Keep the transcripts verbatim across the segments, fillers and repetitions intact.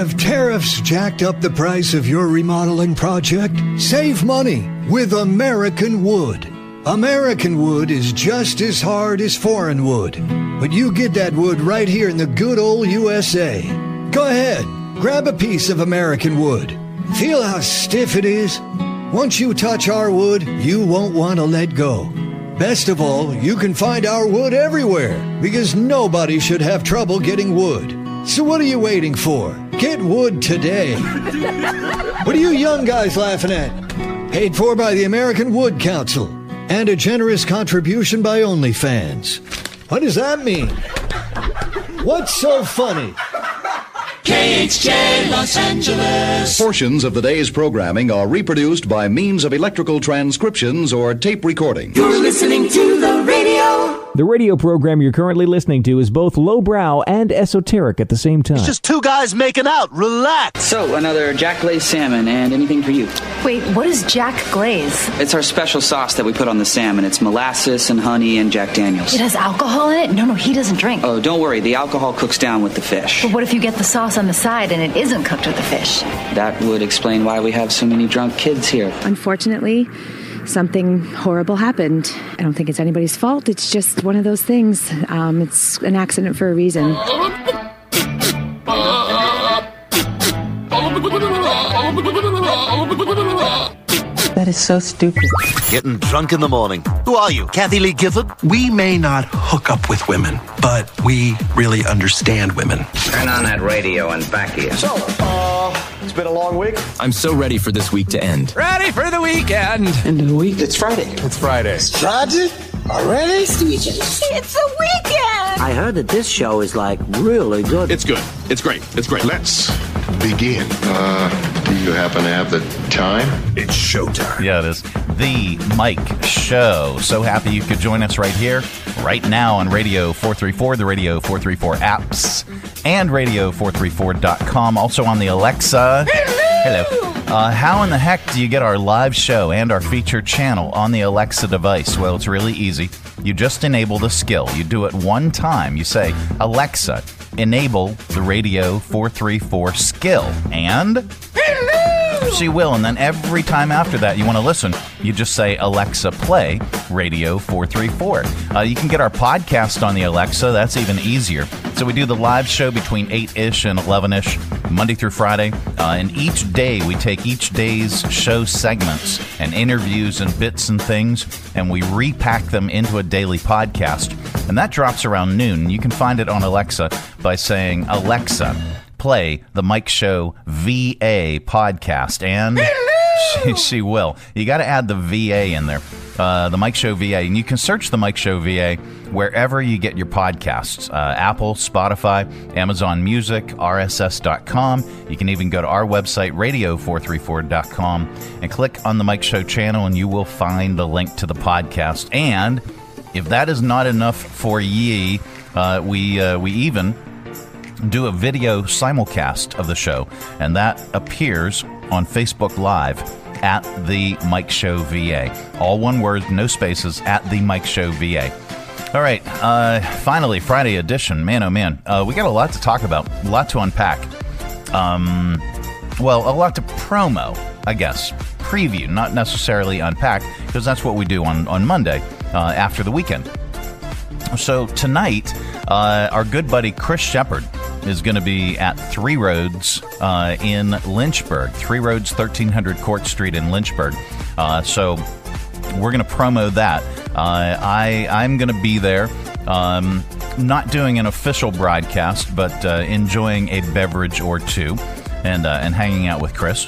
Have tariffs jacked up the price of your remodeling project? Save money with American Wood. American Wood is just as hard as foreign wood, but you get that wood right here in the good old U S A. Go ahead, grab a piece of American Wood. Feel how stiff it is? Once you touch our wood, you won't want to let go. Best of all, you can find our wood everywhere because nobody should have trouble getting wood. So what are you waiting for? Get wood today. What are you young guys laughing at? Paid for by the American Wood Council and a generous contribution by OnlyFans. What does that mean? What's so funny? K H J Los Angeles. Portions of the day's programming are reproduced by means of electrical transcriptions or tape recording. You're listening to the radio. The radio program you're currently listening to is both lowbrow and esoteric at the same time. It's just two guys making out. Relax. So, another Jack Glaze salmon and anything for you. Wait, what is Jack Glaze? It's our special sauce that we put on the salmon. It's molasses and honey and Jack Daniels. It has alcohol in it? No, no, he doesn't drink. Oh, don't worry. The alcohol cooks down with the fish. But what if you get the sauce on the side and it isn't cooked with the fish? That would explain why we have so many drunk kids here. Unfortunately, something horrible happened. I don't think it's anybody's fault. It's just one of those things. Um, it's an accident for a reason. That is so stupid. Getting drunk in the morning. Who are you, Kathy Lee Gifford? We may not hook up with women, but we really understand women. Turn on that radio and back here. So, uh, it's been a long week. I'm so ready for this week to end. Ready for the weekend. End of the week. It's Friday. It's Friday. It's Friday? Already? It's the weekend. I heard that this show is like really good. It's good. It's great. It's great. Let's begin. Uh, do you happen to have the time? It's showtime. Yeah, it is. The Mike Show. So happy you could join us right here, right now on Radio four thirty-four, the Radio four thirty-four apps, and radio four thirty-four dot com. Also on the Alexa. Hello. Hello. Uh, how in the heck do you get our live show and our featured channel on the Alexa device? Well, it's really easy. You just enable the skill. You do it one time. You say, Alexa, enable the Radio four thirty-four skill. And hello! She will. And then every time after that you want to listen, you just say, Alexa, play Radio four thirty-four. Uh, you can get our podcast on the Alexa. That's even easier. So we do the live show between eight-ish and eleven-ish, Monday through Friday. Uh, and each day, we take each day's show segments and interviews and bits and things, and we repack them into a daily podcast. And that drops around noon. You can find it on Alexa by saying, Alexa, play the Mike Show V A podcast. And she, she will. You got to add the V A in there. Uh, the Mike Show V A. And you can search the Mike Show V A wherever you get your podcasts. Uh, Apple, Spotify, Amazon Music, R S S dot com. You can even go to our website, radio four thirty-four dot com, and click on the Mike Show channel, and you will find the link to the podcast. And if that is not enough for ye, uh, we uh, we even do a video simulcast of the show, and that appears on Facebook Live at the Mike Show V A. All one word, no spaces, at the Mike Show V A. All right, uh, finally, Friday edition. Man, oh man, uh, we got a lot to talk about, a lot to unpack. Um, well, a lot to promo, I guess. Preview, not necessarily unpack, because that's what we do on, on Monday uh, after the weekend. So tonight, uh, our good buddy Chris Shepard is going to be at Three Roads uh, in Lynchburg. Three Roads, thirteen hundred Court Street in Lynchburg. Uh, so we're going to promo that. Uh, I, I'm going to be there, um, not doing an official broadcast, but uh, enjoying a beverage or two and, uh, and hanging out with Chris.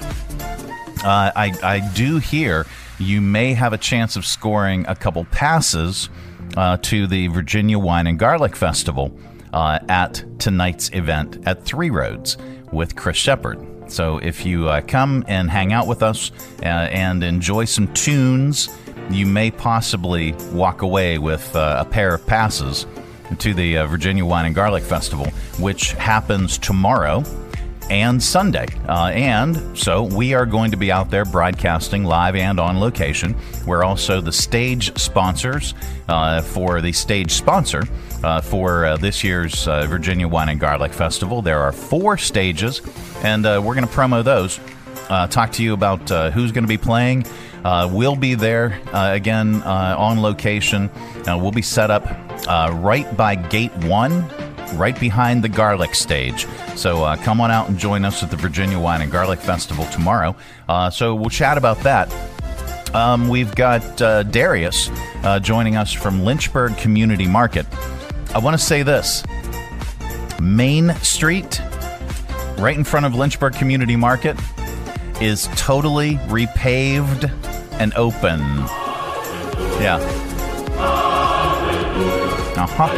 Uh, I, I do hear you may have a chance of scoring a couple passes uh, to the Virginia Wine and Garlic Festival uh, at tonight's event at Three Roads with Chris Shepard. So if you uh, come and hang out with us uh, and enjoy some tunes, you may possibly walk away with uh, a pair of passes to the uh, Virginia Wine and Garlic Festival, which happens tomorrow and Sunday. Uh, and so we are going to be out there broadcasting live and on location. We're also the stage sponsors uh, for the stage sponsor uh, for uh, this year's uh, Virginia Wine and Garlic Festival. There are four stages, and uh, we're going to promo those. Uh, talk to you about uh, who's going to be playing. Uh, we'll be there uh, again uh, on location. Uh, we'll be set up uh, right by gate one, right behind the garlic stage. So uh, come on out and join us at the Virginia Wine and Garlic Festival tomorrow. Uh, so we'll chat about that. Um, we've got uh, Darius uh, joining us from Lynchburg Community Market. I want to say this. Main Street, right in front of Lynchburg Community Market, is totally repaved and open. Yeah. Uh-huh.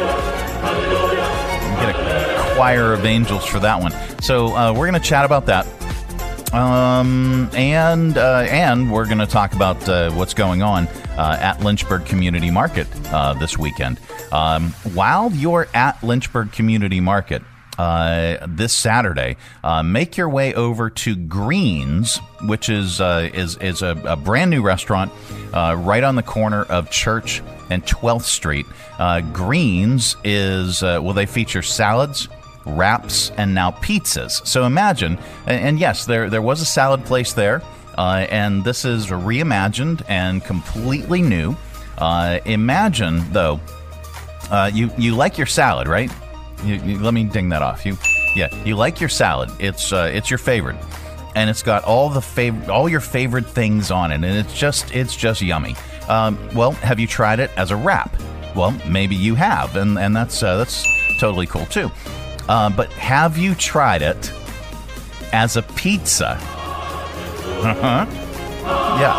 Get a choir of angels for that one. So uh, we're going to chat about that. Um, and uh, and we're going to talk about uh, what's going on uh, at Lynchburg Community Market uh, this weekend. Um, while you're at Lynchburg Community Market, Uh, this Saturday, uh, make your way over to Greens, which is uh, is is a, a brand new restaurant uh, right on the corner of Church and twelfth Street. Uh, Greens is uh, well, they feature salads, wraps, and now pizzas. So imagine, and, and yes, there there was a salad place there, uh, and this is reimagined and completely new. Uh, imagine though, uh, you you like your salad, right? You, you, let me ding that off. You, yeah, you like your salad. It's uh, it's your favorite, and it's got all the fav- all your favorite things on it, and it's just it's just yummy. Um, well, have you tried it as a wrap? Well, maybe you have, and and that's uh, that's totally cool too. Uh, but have you tried it as a pizza? Uh-huh. Yeah.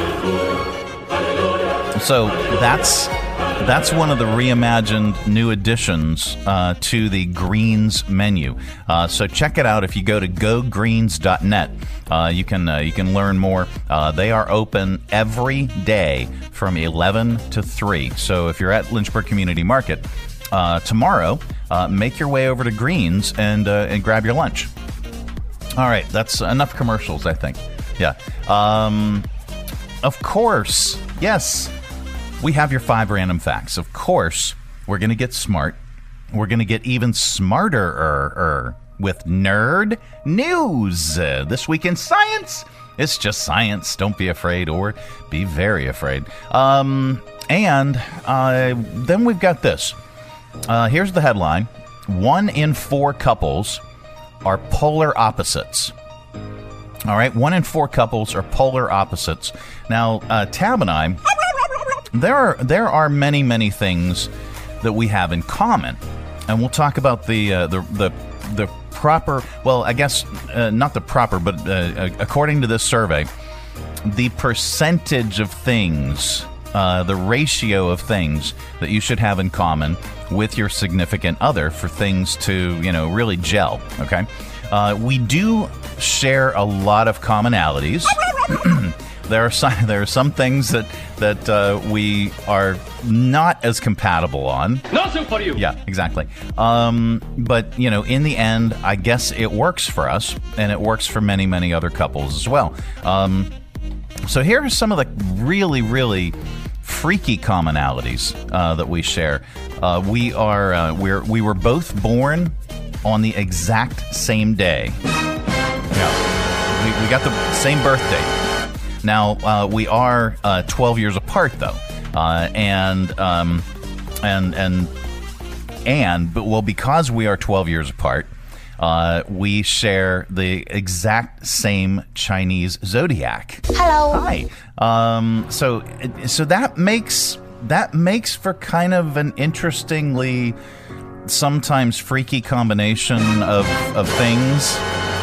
So that's. That's one of the reimagined new additions uh, to the Greens menu. Uh, so check it out if you go to go greens dot net. Uh, you can uh, you can learn more. Uh, they are open every day from eleven to three. So if you're at Lynchburg Community Market uh, tomorrow, uh, make your way over to Greens and uh, and grab your lunch. All right, that's enough commercials, I think. Yeah. Um, of course, yes. We have your five random facts. Of course, we're going to get smart. We're going to get even smarter with Nerd News. Uh, this week in science, it's just science. Don't be afraid, or be very afraid. Um, and uh, then we've got this. Uh, here's the headline. One in four couples are polar opposites. All right, one in four couples are polar opposites. Now, uh, Tab and I... There are there are many many things that we have in common, and we'll talk about the uh, the the the proper. Well, I guess uh, not the proper, but uh, according to this survey, the percentage of things, uh, the ratio of things that you should have in common with your significant other for things to you know really gel. Okay, uh, we do share a lot of commonalities. There are some there are some things that that uh, we are not as compatible on. Nothing for you. Yeah, exactly. Um, but you know, in the end, I guess it works for us, and it works for many many other couples as well. Um, so here are some of the really really freaky commonalities uh, that we share. Uh, we are uh, we're we were both born on the exact same day. Yeah, we, we got the same birth date. Now, uh, we are uh, twelve years apart, though, uh, and um, and and and but well, because we are twelve years apart, uh, we share the exact same Chinese zodiac. Hello. Hi. Um, so so that makes that makes for kind of an interestingly, sometimes freaky combination of of things.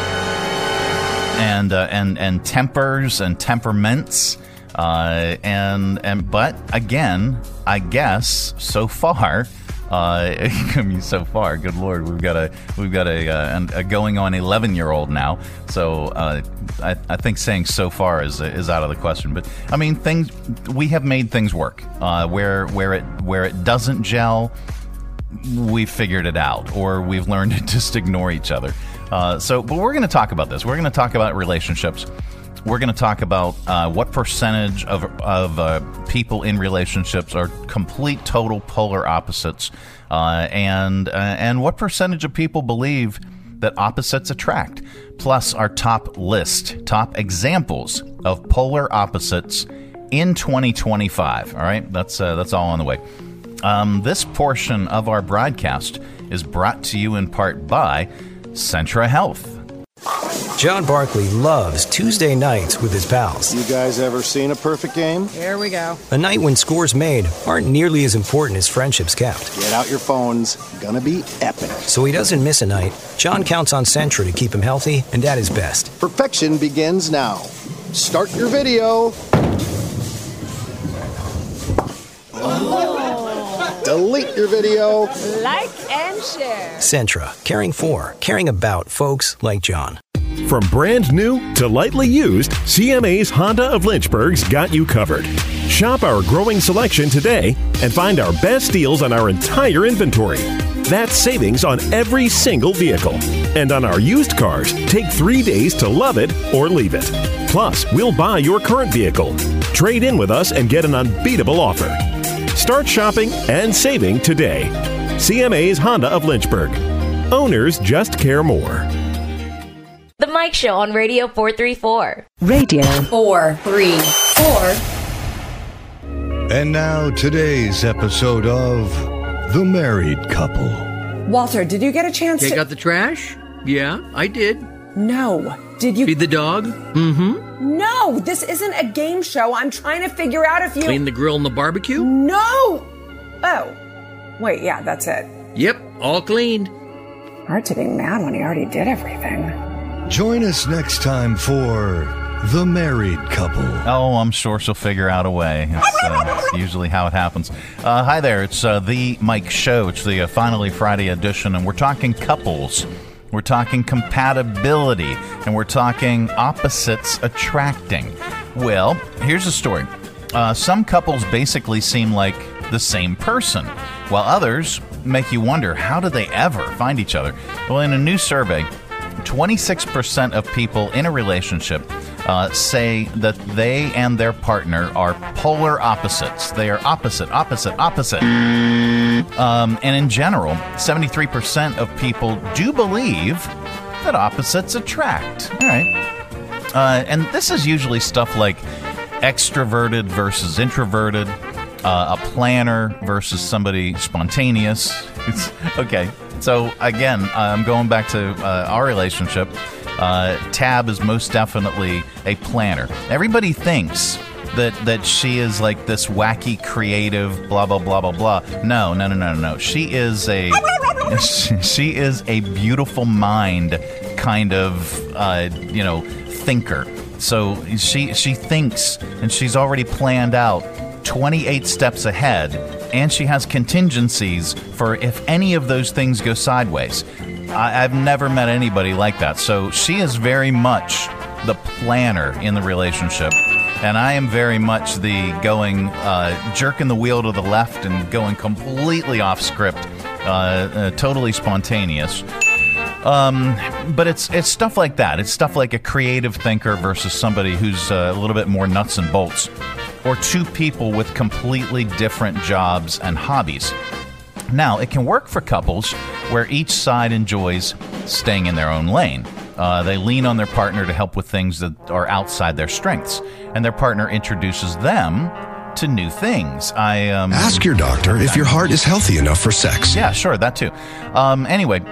And, uh, and and tempers and temperaments, uh, and and but again, I guess so far, uh, I mean, so far, good Lord, we've got a we've got a, a, a going on eleven year old now. So uh, I, I think saying so far is is out of the question. But I mean, things we have made things work. Uh, where where it where it doesn't gel, we've figured it out, or we've learned to just ignore each other. Uh, so, but we're going to talk about this. We're going to talk about relationships. We're going to talk about uh, what percentage of of uh, people in relationships are complete, total, polar opposites, uh, and uh, and what percentage of people believe that opposites attract. Plus, our top list, top examples of polar opposites in twenty twenty-five. All right, that's uh, that's all on the way. Um, this portion of our broadcast is brought to you in part by Centra Health. John Barkley loves Tuesday nights with his pals. You guys ever seen a perfect game? Here we go. A night when scores made aren't nearly as important as friendships kept. Get out your phones. Gonna be epic. So he doesn't miss a night. John counts on Centra to keep him healthy and at his best. Perfection begins now. Start your video. Oh. Delete your video. Like and share. Centra, caring for, caring about folks like John. From brand new to lightly used, C M A's Honda of Lynchburg's got you covered. Shop our growing selection today and find our best deals on our entire inventory. That's savings on every single vehicle. And on our used cars, take three days to love it or leave it. Plus, we'll buy your current vehicle. Trade in with us and get an unbeatable offer. Start shopping and saving today. C M A's Honda of Lynchburg. Owners just care more. The Mike Show on Radio four thirty-four. Radio four thirty-four. And now today's episode of The Married Couple. Walter, did you get a chance Take to... out the trash? Yeah, I did. No. Did you... Feed the dog? Mm-hmm. No, this isn't a game show. I'm trying to figure out if you... Clean the grill and the barbecue? No! Oh. Wait, yeah, that's it. Yep, all cleaned. Hard to be mad when he already did everything. Join us next time for The Married Couple. Oh, I'm sure she'll figure out a way. It's uh, usually how it happens. Uh, hi there, it's uh, The Mike Show. It's the uh, Finally Friday edition, and we're talking couples. We're talking compatibility, and we're talking opposites attracting. Well, here's the story. Uh, some couples basically seem like the same person, while others make you wonder, how do they ever find each other? Well, in a new survey, twenty-six percent of people in a relationship uh, say that they and their partner are polar opposites. They are opposite, opposite, opposite. Um, and in general, seventy-three percent of people do believe that opposites attract. All right. Uh, and this is usually stuff like extroverted versus introverted, uh, a planner versus somebody spontaneous. It's, okay. So, again, I'm going back to uh, our relationship. Uh, Tab is most definitely a planner. Everybody thinks that that she is like this wacky, creative, blah, blah, blah, blah, blah. No, no, no, no, no. She is a she is a beautiful mind kind of, uh, you know, thinker. So she she thinks, and she's already planned out twenty-eight steps ahead, and she has contingencies for if any of those things go sideways. I, I've never met anybody like that. So she is very much the planner in the relationship, and I am very much the going, uh, jerking the wheel to the left and going completely off script, uh, uh, totally spontaneous. Um, but it's it's stuff like that. It's stuff like a creative thinker versus somebody who's uh, a little bit more nuts and bolts. Or two people with completely different jobs and hobbies. Now, it can work for couples where each side enjoys staying in their own lane. Uh, they lean on their partner to help with things that are outside their strengths, and their partner introduces them to new things. I um, Ask your doctor if your heart is healthy enough for sex. Yeah, sure, that too. Um, anyway...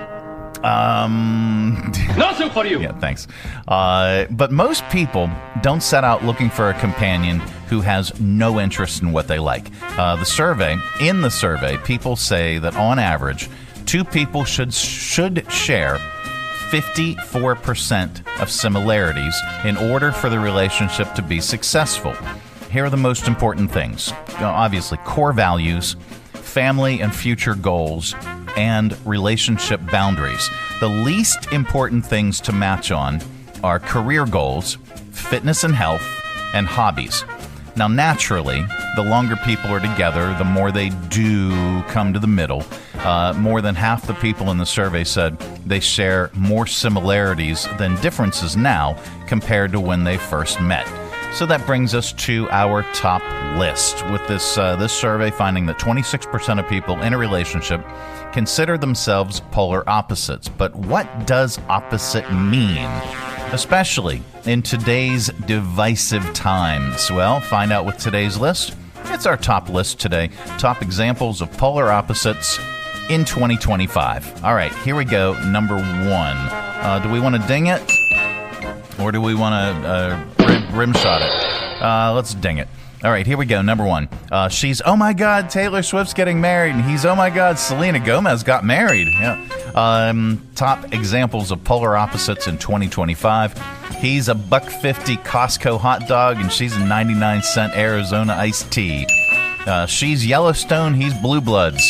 Um, Nothing for you. Yeah, thanks. Uh, but most people don't set out looking for a companion who has no interest in what they like. Uh, the survey, in the survey, people say that on average, two people should should share fifty-four percent of similarities in order for the relationship to be successful. Here are the most important things. You know, obviously, core values, family and future goals, and relationship boundaries. The least important things to match on are career goals, fitness and health, and hobbies. Now, naturally, the longer people are together, the more they do come to the middle. Uh, more than half the people in the survey said they share more similarities than differences now compared to when they first met. So that brings us to our top list, with this uh, this survey finding that twenty-six percent of people in a relationship consider themselves polar opposites. But what does opposite mean, especially in today's divisive times? Well, find out with today's list. It's our top list today. Top examples of polar opposites in twenty twenty-five. All right, here we go. Number one. Uh, do we want to ding it? Or do we want to uh, rim, rim shot it? Uh, let's ding it. All right, here we go. Number one. Uh, she's, oh my God, Taylor Swift's getting married. And he's, oh my God, Selena Gomez got married. Yeah. Um, top examples of polar opposites in twenty twenty-five. He's a buck fifty Costco hot dog, and she's a ninety-nine cent Arizona iced tea. Uh, she's Yellowstone, he's Blue Bloods.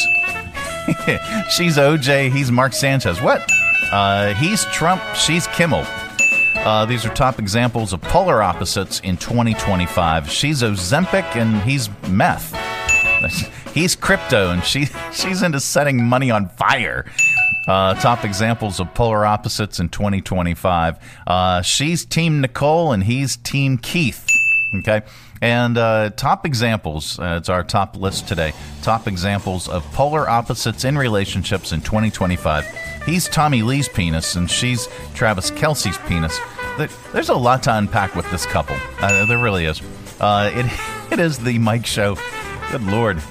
She's O J, he's Mark Sanchez. What? Uh, he's Trump, she's Kimmel. Uh, these are top examples of polar opposites in twenty twenty-five. She's Ozempic and he's meth. He's crypto and she she's into setting money on fire. Uh, top examples of polar opposites in twenty twenty-five. Uh, she's Team Nicole and he's Team Keith. Okay. And uh, top examples, uh, it's our top list today, top examples of polar opposites in relationships in twenty twenty-five. He's Tommy Lee's penis, and she's Travis Kelce's penis. There, there's a lot to unpack with this couple. Uh, there really is. Uh, it It is the Mike Show. Good Lord.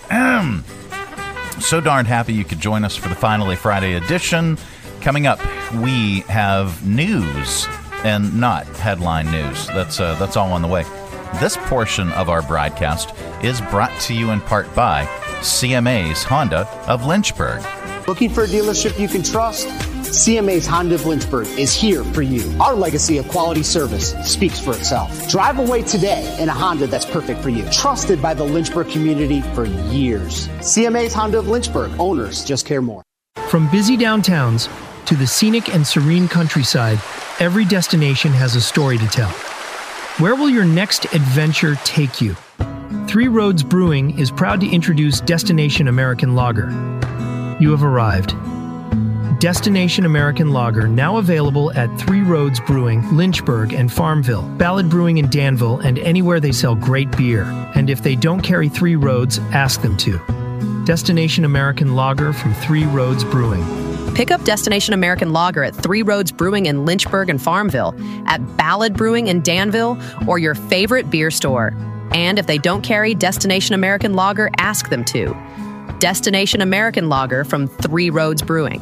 So darn happy you could join us for the Finally Friday edition. Coming up, we have news, and not headline news. That's uh, that's all on the way. This portion of our broadcast is brought to you in part by C M A's Honda of Lynchburg. Looking for a dealership you can trust? C M A's Honda of Lynchburg is here for you. Our legacy of quality service speaks for itself. Drive away today in a Honda that's perfect for you. Trusted by the Lynchburg community for years. C M A's Honda of Lynchburg. Owners just care more. From busy downtowns to the scenic and serene countryside, every destination has a story to tell. Where will your next adventure take you? Three Roads Brewing is proud to introduce Destination American Lager. You have arrived. Destination American Lager, now available at Three Roads Brewing, Lynchburg, and Farmville, Ballad Brewing in Danville, and anywhere they sell great beer. And if they don't carry Three Roads, ask them to. Destination American Lager from Three Roads Brewing. Pick up Destination American Lager at Three Roads Brewing in Lynchburg and Farmville, at Ballad Brewing in Danville, or your favorite beer store. And if they don't carry Destination American Lager, ask them to. Destination American Lager from Three Roads Brewing.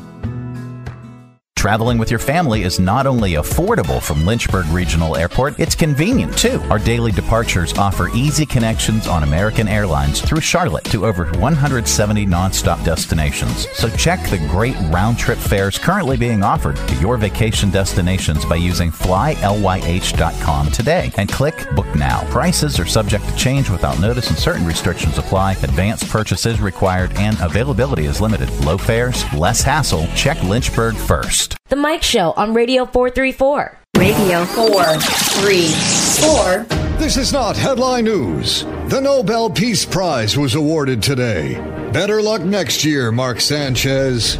Traveling with your family is not only affordable from Lynchburg Regional Airport, it's convenient too. Our daily departures offer easy connections on American Airlines through Charlotte to over one hundred seventy nonstop destinations. So check the great round-trip fares currently being offered to your vacation destinations by using fly L Y H dot com today and click Book Now. Prices are subject to change without notice and certain restrictions apply. Advanced purchase is required and availability is limited. Low fares, less hassle. Check Lynchburg first. The Mike Show on Radio four thirty-four. Radio four thirty-four. This is not headline news. The Nobel Peace Prize was awarded today. Better luck next year, Mark Sanchez.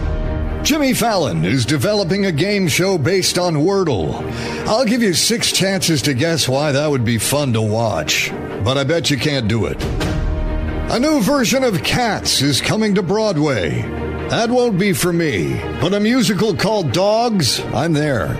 Jimmy Fallon is developing a game show based on Wordle. I'll give you six chances to guess why that would be fun to watch, but I bet you can't do it. A new version of Cats is coming to Broadway. That won't be for me, but a musical called Dogs, I'm there.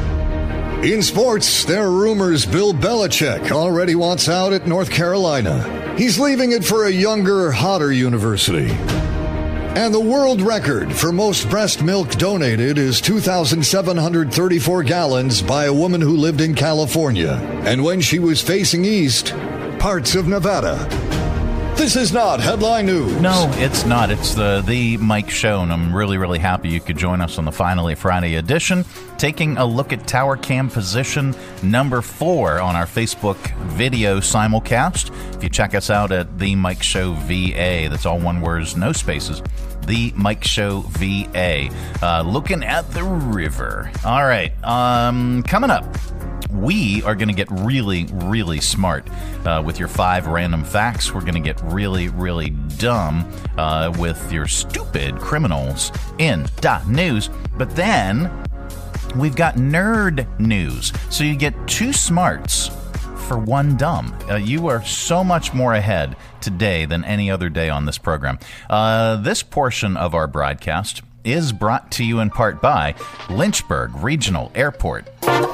In sports, there are rumors Bill Belichick already wants out at North Carolina. He's leaving it for a younger, hotter university. And the world record for most breast milk donated is two thousand seven hundred thirty-four gallons by a woman who lived in California. And when she was facing east, parts of Nevada. This is not headline news. No, it's not. It's the the Mike Show, and I'm really, really happy you could join us on the Finally Friday edition, taking a look at Tower Cam position number four on our Facebook video simulcast. If you check us out at The Mike Show V A, that's all one word, no spaces. The Mike Show V A. Uh, looking at the river. All right, um, coming up. we are going to get really, really smart uh, with your five random facts. We're going to get really, really dumb uh, with your stupid criminals in the news. But then we've got nerd news. So you get two smarts for one dumb. Uh, you are so much more ahead today than any other day on this program. Uh, this portion of our broadcast is brought to you in part by Lynchburg Regional Airport.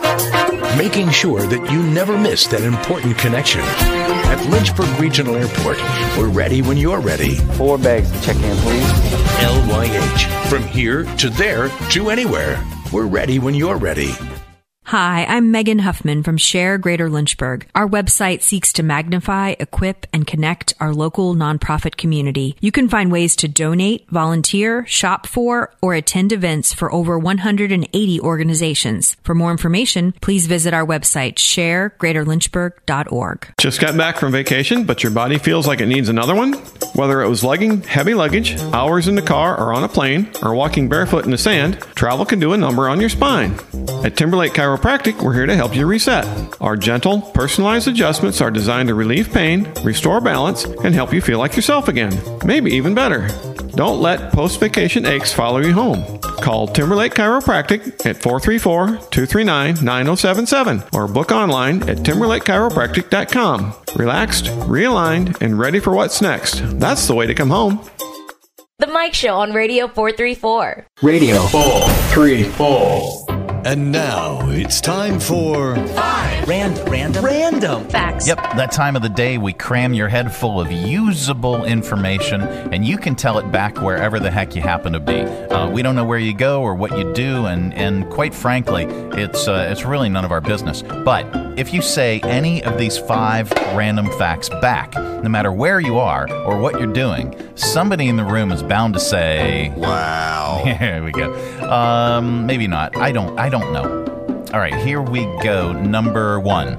Making sure that you never miss that important connection. At Lynchburg Regional Airport, we're ready when you're ready. Four bags to check in, please. L Y H. From here to there to anywhere. We're ready when you're ready. Hi, I'm Megan Huffman from Share Greater Lynchburg. Our website seeks to magnify, equip, and connect our local nonprofit community. You can find ways to donate, volunteer, shop for, or attend events for over one hundred eighty organizations. For more information, please visit our website, share greater lynchburg dot org. Just got back from vacation, but your body feels like it needs another one? Whether it was lugging heavy luggage, hours in the car or on a plane, or walking barefoot in the sand, travel can do a number on your spine. At Timberlake Chiropractic, we're here to help you reset. Our gentle, personalized adjustments are designed to relieve pain, restore balance, and help you feel like yourself again. Maybe even better. Don't let post-vacation aches follow you home. Call Timberlake Chiropractic at four three four, two three nine, nine zero seven seven or book online at timberlake chiropractic dot com. Relaxed, realigned, and ready for what's next. That's the way to come home. The Mike Show on Radio four three four. Radio four three four. And now it's time for Five Random Random Random Facts. Yep, that time of the day we cram your head full of usable information, and you can tell it back wherever the heck you happen to be. Uh, we don't know where you go or what you do, and, and quite frankly, it's uh, it's really none of our business. But if you say any of these five random facts back, no matter where you are or what you're doing, somebody in the room is bound to say, "Wow." Here we go. Um, maybe not. I don't. I don't know. All right, here we go. Number one.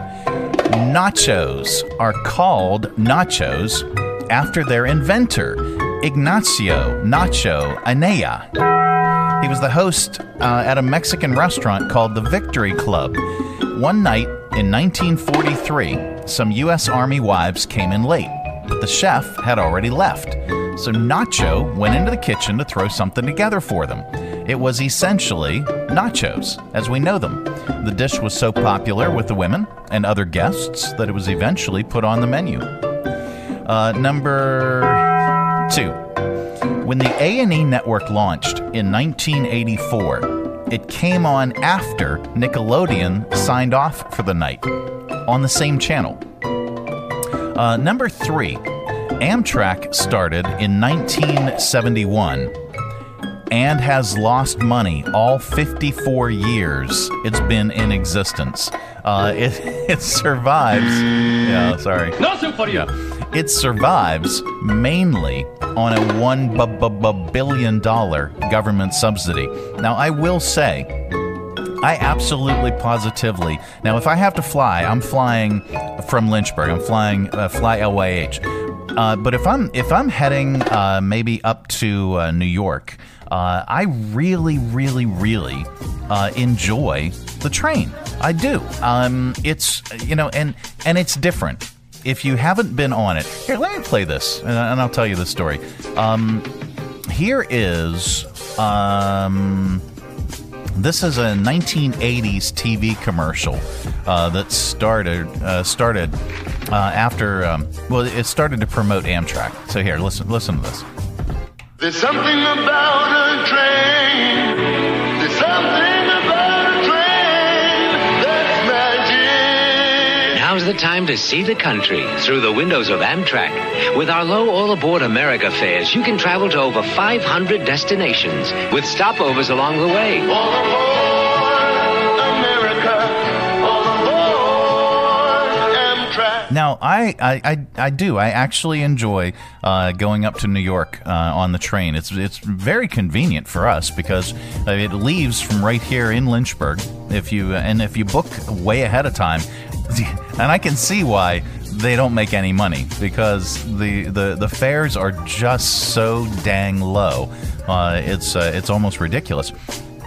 Nachos are called nachos after their inventor, Ignacio Nacho Anaya. He was the host uh, at a Mexican restaurant called the Victory Club. One night in nineteen forty-three, some U S Army wives came in late, but the chef had already left. So Nacho went into the kitchen to throw something together for them. It was essentially nachos, as we know them. The dish was so popular with the women and other guests that it was eventually put on the menu. Uh, number two. When the A and E network launched in nineteen eighty-four, it came on after Nickelodeon signed off for the night on the same channel. Uh, number three. Amtrak started in nineteen seventy-one and has lost money all fifty-four years it's been in existence. Uh, it it survives. Yeah, sorry. Nothing for you. Yeah. It survives mainly on a one billion dollar government subsidy. Now, I will say, I absolutely positively. Now, if I have to fly, I'm flying from Lynchburg. I'm flying uh, fly L Y H. Uh, but if I'm if I'm heading uh, maybe up to uh, New York, uh, I really, really, really uh, enjoy the train. I do. Um, it's you know, and and it's different. If you haven't been on it, here, let me play this, and, and I'll tell you the story. Um, here is um, this is a nineteen eighties T V commercial uh, that started uh, started. Uh, after, um, well, it started to promote Amtrak. So here, listen, listen to this. There's something about a train. There's something about a train that's magic. Now's the time to see the country through the windows of Amtrak. With our low all-aboard America fares, you can travel to over five hundred destinations with stopovers along the way. All aboard America. Now, I, I, I, I do. I actually enjoy uh, going up to New York uh, on the train. It's it's very convenient for us because uh, it leaves from right here in Lynchburg. If you and if you book way ahead of time, and I can see why they don't make any money because the the, the fares are just so dang low. Uh, it's uh, it's almost ridiculous.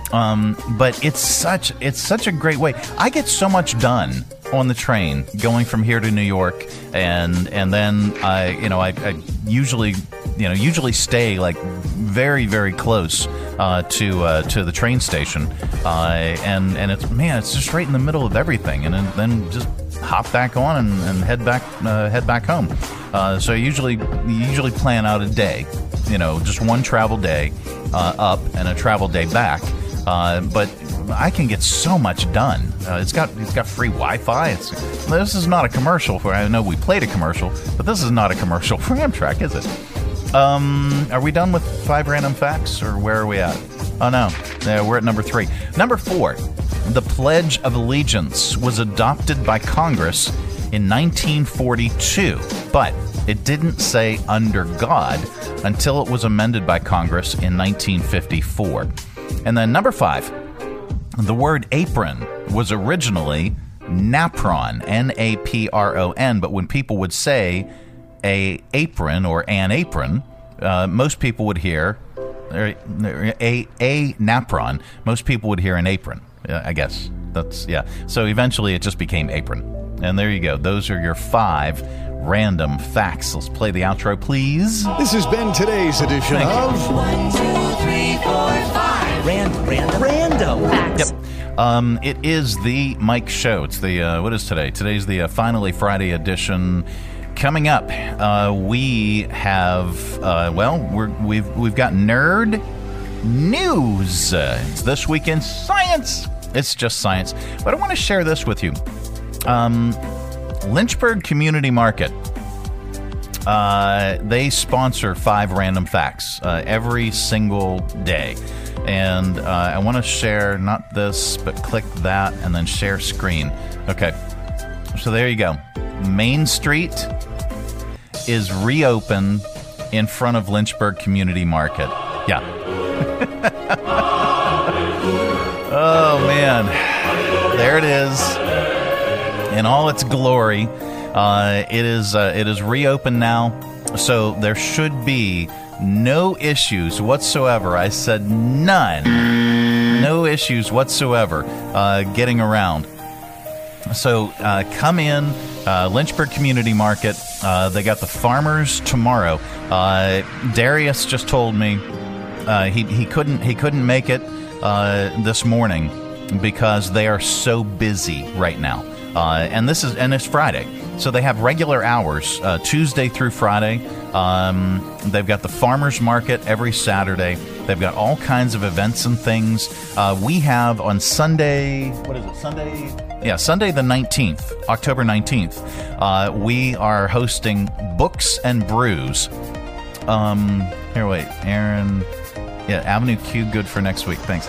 Um, but it's such it's such a great way. I get so much done on the train going from here to New York, and and then I you know I, I usually you know usually stay like very very close uh, to uh, to the train station, uh, and and it's man it's just right in the middle of everything, and then, then just hop back on and, and head back uh, head back home. Uh, so I usually usually plan out a day, you know, just one travel day uh, up and a travel day back. Uh, but I can get so much done. Uh, it's got it's got free Wi-Fi. It's this is not a commercial for. I know we played a commercial, but this is not a commercial for Amtrak, is it? Um, are we done with five random facts, or where are we at? Oh no, yeah, we're at number three. Number four, the Pledge of Allegiance was adopted by Congress in nineteen forty-two, but it didn't say "under God" until it was amended by Congress in nineteen fifty-four. And then number five, the word apron was originally napron, N A P R O N, but when people would say a apron or an apron, uh, most people would hear a, a, a napron. Most people would hear an apron, uh, I guess. That's, yeah. So eventually it just became apron. And there you go. Those are your five random facts. Let's play the outro, please. This has been today's edition Thank of... you. One, two, three, four, five. Random, random, random facts. Yep. Um, it is the Mike Show. It's the, uh, what is today? Today's the uh, Finally Friday edition. Coming up, uh, we have, uh, well, we're, we've we've got nerd news. Uh, it's This Week in Science. It's just science. But I want to share this with you. Um, Lynchburg Community Market. Uh, they sponsor five random facts uh, every single day. And uh, I want to share, not this, but click that and then share screen. Okay. So there you go. Main Street is reopened in front of Lynchburg Community Market. Yeah. Oh, man. There it is. In all its glory. Uh, it is uh, it is reopened now. So there should be no issues whatsoever. I said none. No issues whatsoever uh, getting around. So uh, come in, uh, Lynchburg Community Market. Uh, they got the farmers tomorrow. Uh, Darius just told me uh, he he couldn't he couldn't make it uh, this morning because they are so busy right now. Uh, and this is and it's Friday, so they have regular hours uh, Tuesday through Friday. Um, they've got the farmers market every Saturday. They've got all kinds of events and things. Uh, we have on Sunday. What is it? Sunday. Yeah, Sunday the nineteenth, October nineteenth, uh, we are hosting Books and Brews. Um, here, wait, Aaron. Yeah, Avenue Q, good for next week. Thanks.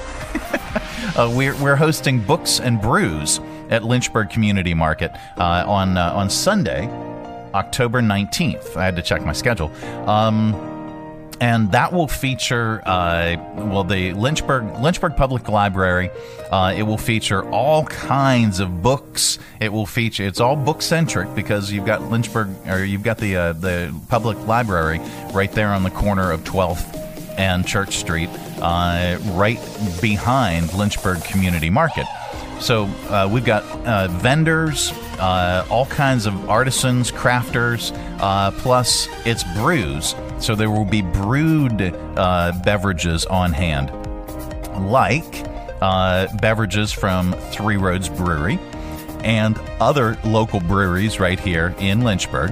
uh, we're we're hosting Books and Brews at Lynchburg Community Market uh, on uh, on Sunday, October nineteenth. I had to check my schedule. Um, And that will feature, uh, well, the Lynchburg Lynchburg Public Library. Uh, it will feature all kinds of books. It will feature, it's all book centric because you've got Lynchburg, or you've got the uh, the public library right there on the corner of twelfth and Church Street, uh, right behind Lynchburg Community Market. So uh, we've got uh, vendors, uh, all kinds of artisans, crafters, uh, plus it's brews. So there will be brewed uh, beverages on hand, like uh, beverages from Three Roads Brewery and other local breweries right here in Lynchburg,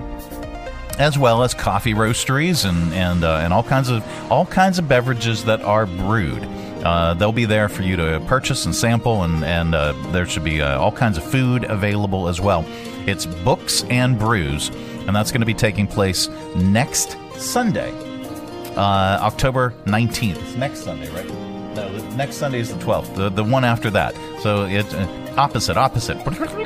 as well as coffee roasteries and and uh, and all kinds of all kinds of beverages that are brewed. Uh, they'll be there for you to purchase and sample, and and uh, there should be uh, all kinds of food available as well. It's Books and Brews, and that's going to be taking place next Sunday, uh, October nineteenth. It's next Sunday, right? No, the next Sunday is the twelfth. The the one after that. So it's uh, opposite, opposite.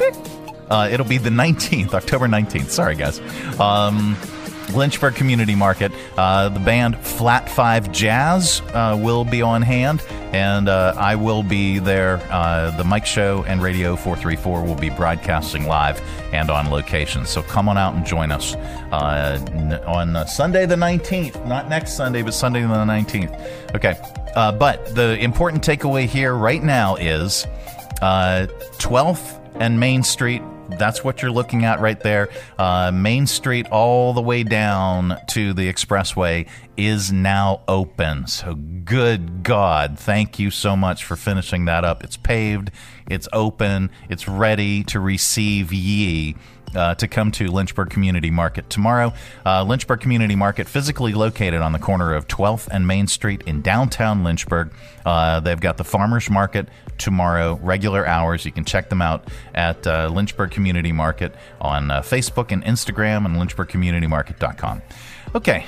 Uh, it'll be the nineteenth, October nineteenth. Sorry, guys. Um, Lynchburg Community Market. Uh, the band Flat Five Jazz uh, will be on hand, and uh, I will be there. Uh, the Mike Show and Radio four thirty-four will be broadcasting live and on location. So come on out and join us uh, on uh, Sunday the nineteenth. Not next Sunday, but Sunday the nineteenth. Okay. Uh, but the important takeaway here right now is uh, twelfth and Main Street. That's what you're looking at right there. Uh, Main Street all the way down to the expressway is now open. So good God, thank you so much for finishing that up. It's paved, it's open, it's ready to receive ye. Uh, to come to Lynchburg Community Market tomorrow. Uh, Lynchburg Community Market, physically located on the corner of twelfth and Main Street in downtown Lynchburg. Uh, they've got the Farmers Market tomorrow, regular hours. You can check them out at uh, Lynchburg Community Market on uh, Facebook and Instagram and lynchburg community market dot com. Okay,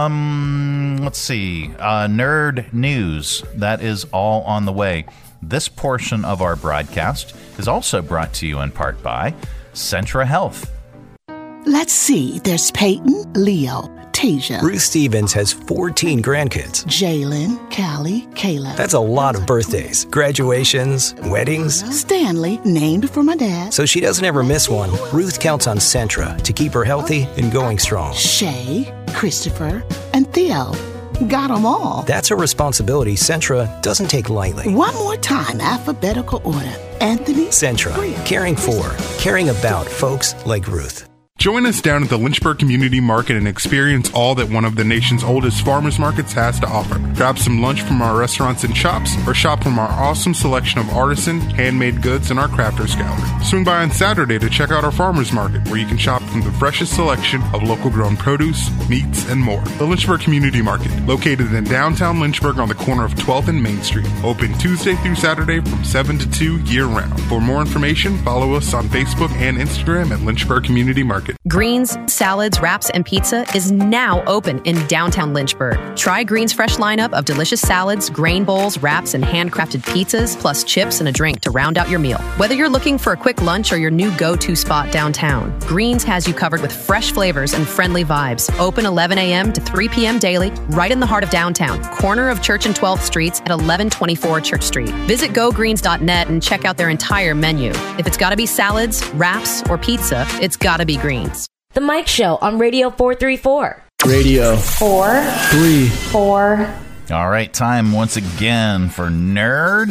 um, let's see. Uh, Nerd News, that is all on the way. This portion of our broadcast is also brought to you in part by Centra Health. Let's see. There's Peyton, Leo, Tasia. Ruth Stevens has fourteen grandkids. Jalen, Callie, Kayla. That's a lot of birthdays, graduations, weddings. Stanley, named for my dad. So she doesn't ever miss one. Ruth counts on Centra to keep her healthy and going strong. Shay, Christopher, and Theo. Got them all. That's a responsibility Centra doesn't take lightly. One more time, alphabetical order. Anthony. Centra. Caring for, caring about folks like Ruth. Join us down at the Lynchburg Community Market and experience all that one of the nation's oldest farmers markets has to offer. Grab some lunch from our restaurants and shops, or shop from our awesome selection of artisan, handmade goods in our crafters gallery. Swing by on Saturday to check out our farmers market, where you can shop from the freshest selection of local grown produce, meats, and more. The Lynchburg Community Market, located in downtown Lynchburg on the corner of twelfth and Main Street. Open Tuesday through Saturday from seven to two year round. For more information, follow us on Facebook and Instagram at Lynchburg Community Market. Greens, salads, wraps, and pizza is now open in downtown Lynchburg. Try Greens' fresh lineup of delicious salads, grain bowls, wraps, and handcrafted pizzas, plus chips and a drink to round out your meal. Whether you're looking for a quick lunch or your new go-to spot downtown, Greens has you covered with fresh flavors and friendly vibes. Open eleven a.m. to three p.m. daily, right in the heart of downtown, corner of Church and twelfth Streets at eleven twenty-four Church Street. Visit go greens dot net and check out their entire menu. If it's gotta be salads, wraps, or pizza, it's gotta be Greens. The Mike Show on Radio four thirty-four. Radio four three four. All right, time once again for Nerd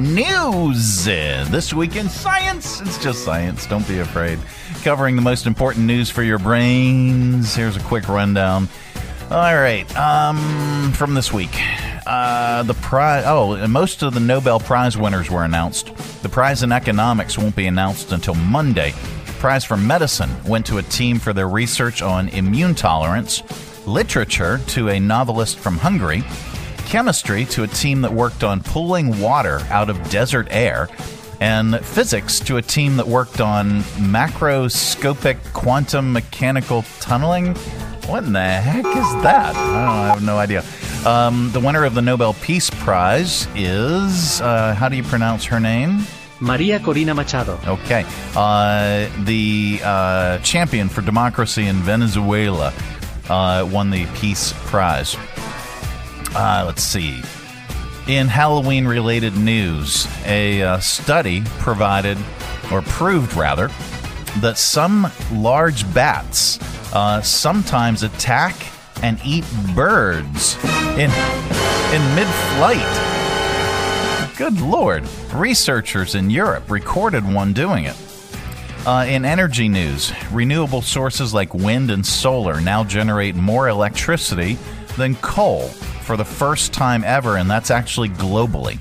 News. This week in science, it's just science, don't be afraid. Covering the most important news for your brains. Here's a quick rundown. All right, um, from this week. Uh, the prize. Oh, most of the Nobel Prize winners were announced. The prize in economics won't be announced until Monday. The prize for medicine went to a team for their research on immune tolerance, literature to a novelist from Hungary, chemistry to a team that worked on pulling water out of desert air, and physics to a team that worked on macroscopic quantum mechanical tunneling. What in the heck is that? I, don't know, I have no idea. Um, the winner of the Nobel Peace Prize is, uh, how do you pronounce her name? Maria Corina Machado. Okay. Uh, the uh, champion for democracy in Venezuela uh, won the Peace Prize. Uh, let's see. In Halloween-related news, a uh, study provided, or proved rather, that some large bats uh, sometimes attack and eat birds in in mid-flight. Good Lord. Researchers in Europe recorded one doing it. Uh, in energy news, renewable sources like wind and solar now generate more electricity than coal for the first time ever, and that's actually globally.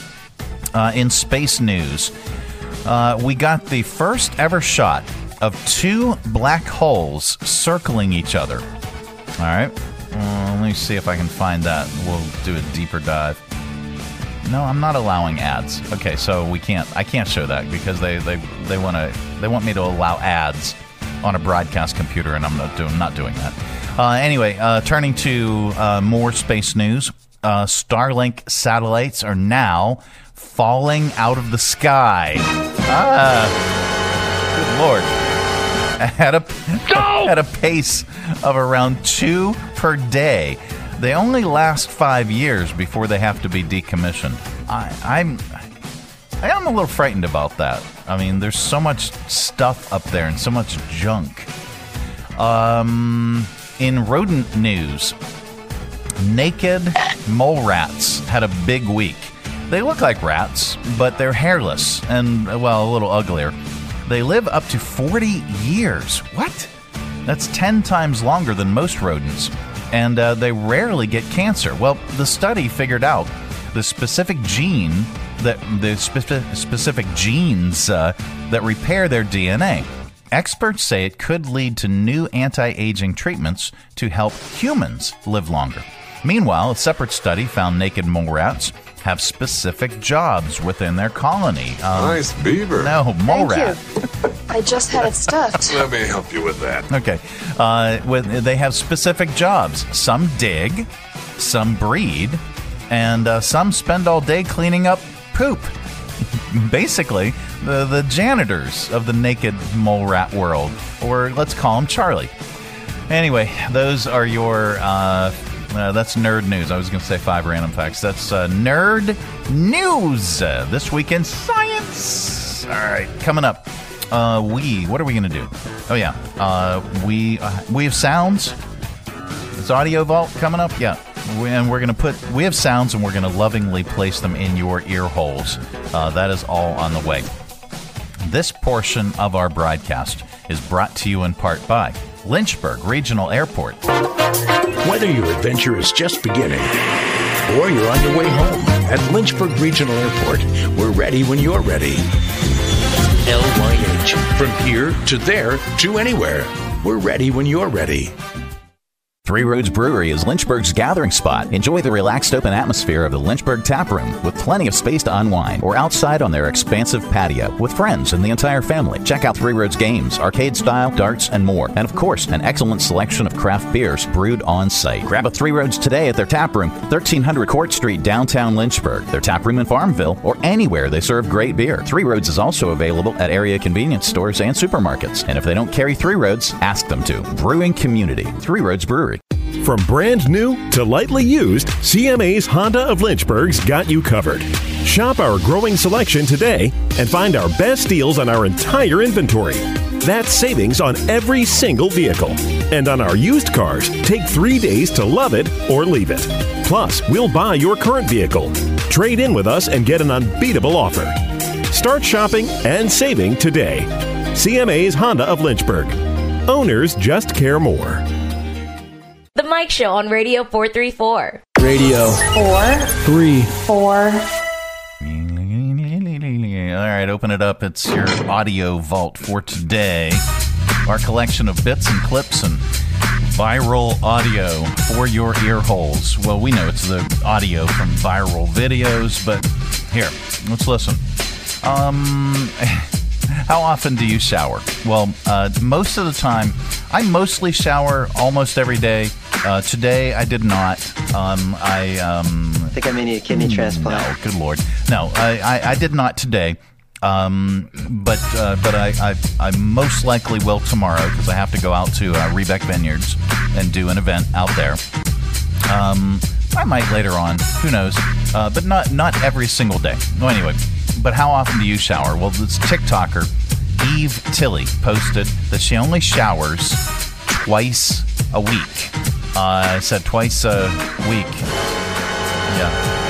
Uh, in space news, uh, we got the first ever shot of two black holes circling each other. All right. Uh, let me see if I can find that. We'll do a deeper dive. No, I'm not allowing ads. Okay, so we can't. I can't show that because they they they want to they want me to allow ads on a broadcast computer, and I'm not doing not doing that. Uh, anyway, uh, turning to uh, more space news, uh, Starlink satellites are now falling out of the sky. Ah, good Lord. At a, no! at a pace of around two per day. They only last five years before they have to be decommissioned. I, I'm I am a little frightened about that. I mean, there's so much stuff up there and so much junk. Um, in rodent news, naked Mole rats had a big week. They look like rats, but they're hairless and, well, a little uglier. They live up to forty years. What? That's ten times longer than most rodents. And uh, they rarely get cancer. Well, the study figured out the specific gene, that the spe- specific genes uh, that repair their D N A. Experts say it could lead to new anti-aging treatments to help humans live longer. Meanwhile, a separate study found naked mole rats have specific jobs wobwithin their colony. Um, nice beaver. No, mole Thank rat. You. I just had it stuffed. Let me help you with that. Okay. Uh, with, they have specific jobs. Some dig, some breed, and uh, some spend all day cleaning up poop. Basically, the, the janitors of the naked mole rat world, or let's call them Charlie. Anyway, those are your... Uh, Uh, that's nerd news. I was going to say five random facts. That's uh, nerd news. Uh, this week in science. All right, coming up. Uh, we, what are we going to do? Oh, yeah. Uh, we uh, we have sounds. Is Audio Vault coming up? Yeah. We, and we're going to put, we have sounds and we're going to lovingly place them in your ear holes. Uh, that is all on the way. This portion of our broadcast is brought to you in part by Lynchburg Regional Airport. Whether your adventure is just beginning or you're on your way home, at Lynchburg Regional Airport, we're ready when you're ready. L Y H. From here to there to anywhere. We're ready when you're ready. Three Roads Brewery is Lynchburg's gathering spot. Enjoy the relaxed open atmosphere of the Lynchburg Tap Room with plenty of space to unwind, or outside on their expansive patio with friends and the entire family. Check out Three Roads games, arcade style, darts, and more. And of course, an excellent selection of craft beers brewed on site. Grab a Three Roads today at their tap room, thirteen hundred Court Street, downtown Lynchburg, their tap room in Farmville, or anywhere they serve great beer. Three Roads is also available at area convenience stores and supermarkets. And if they don't carry Three Roads, ask them to. Brewing community. Three Roads Brewery. From brand new to lightly used, C M A's Honda of Lynchburg's got you covered. Shop our growing selection today and find our best deals on our entire inventory. That's savings on every single vehicle. And on our used cars, take three days to love it or leave it. Plus, we'll buy your current vehicle. Trade in with us and get an unbeatable offer. Start shopping and saving today. C M A's Honda of Lynchburg. Owners just care more. The Mike Show on Radio four thirty-four. Radio four three four. All right, open it up. It's your audio vault for today. Our collection of bits and clips and viral audio for your ear holes. Well, we know it's the audio from viral videos, but here, let's listen. Um... How often do you shower? Well, uh, most of the time, I mostly shower almost every day. Uh, today, I did not. Um, I um, I think I may need a kidney transplant. No, good Lord. No, I, I, I did not today. Um, but uh, but I, I, I most likely will tomorrow because I have to go out to uh, Rebec Vineyards and do an event out there. Um, I might later on. Who knows? Uh, but not, not every single day. Well, anyway. But how often do you shower? Well, this TikToker, Eve Tilly, posted that she only showers twice a week. Uh, I said twice a week. Yeah.